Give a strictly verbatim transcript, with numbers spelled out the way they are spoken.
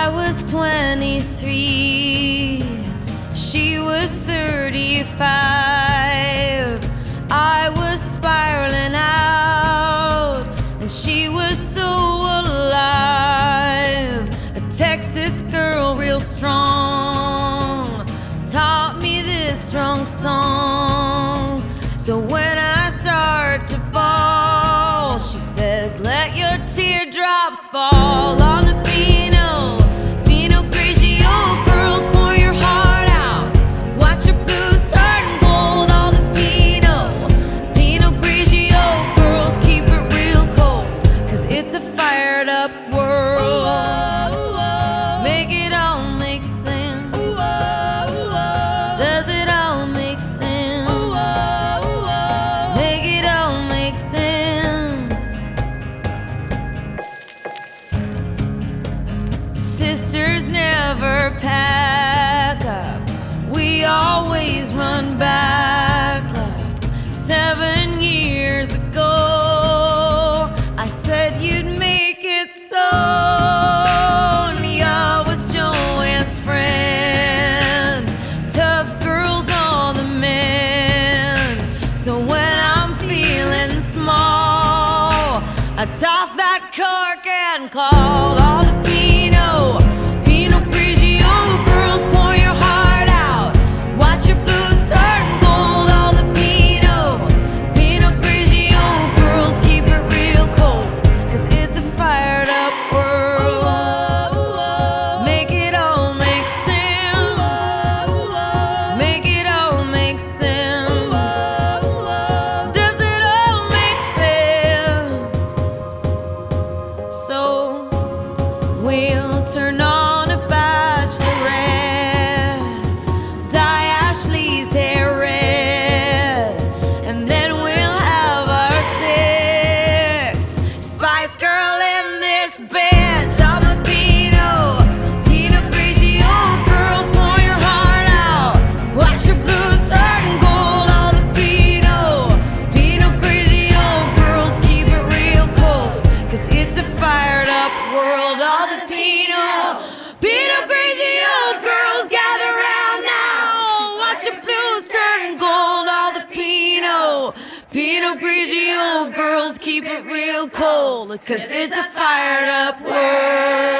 I was twenty-three, she was thirty-five. I was spiraling out, and she was so alive. A Texas girl, real strong, taught me this strong song. So when I start to bawl, she says, let your teardrops fall on the Pinot, Pinot Grigio. Girls, pour your heart out, watch your blues turn gold on the Pinot, Pinot Grigio. Girls, keep it real cold, cause it's a fired up world. Make it all make sense. Does it all make sense? Make it all make sense. Sisters never pack up, we always run back like seven years ago. I said you'd make it so, and I was Joanne's friend. Tough girls on the mend. So when I'm feeling small, I toss that cork and call all the Pinot, Pinot Grigio. Girls, pour your heart out, watch your blues turn gold. All the Pinot, Pinot Grigio. Girls, keep it real cold, cause it's a fired up world. Make it all make sense. Make it all make sense. Does it all make sense? So we'll turn on a bachelorette, dye Ashley's hair red, and then we'll have our sixth Spice Girl in this bitch. I'm a Pinot, Pinot Grigio. Girls, pour your heart out, watch your blues turn gold. All the Pinot, Pinot Grigio. Girls, keep it real cold, cause it's a fired up world. All the Pinot, Pinot Grigio. Girls, gather round now, watch your blues turn gold. All the Pinot, Pinot Grigio. Girls, keep it real cold, cause it's a fired up world.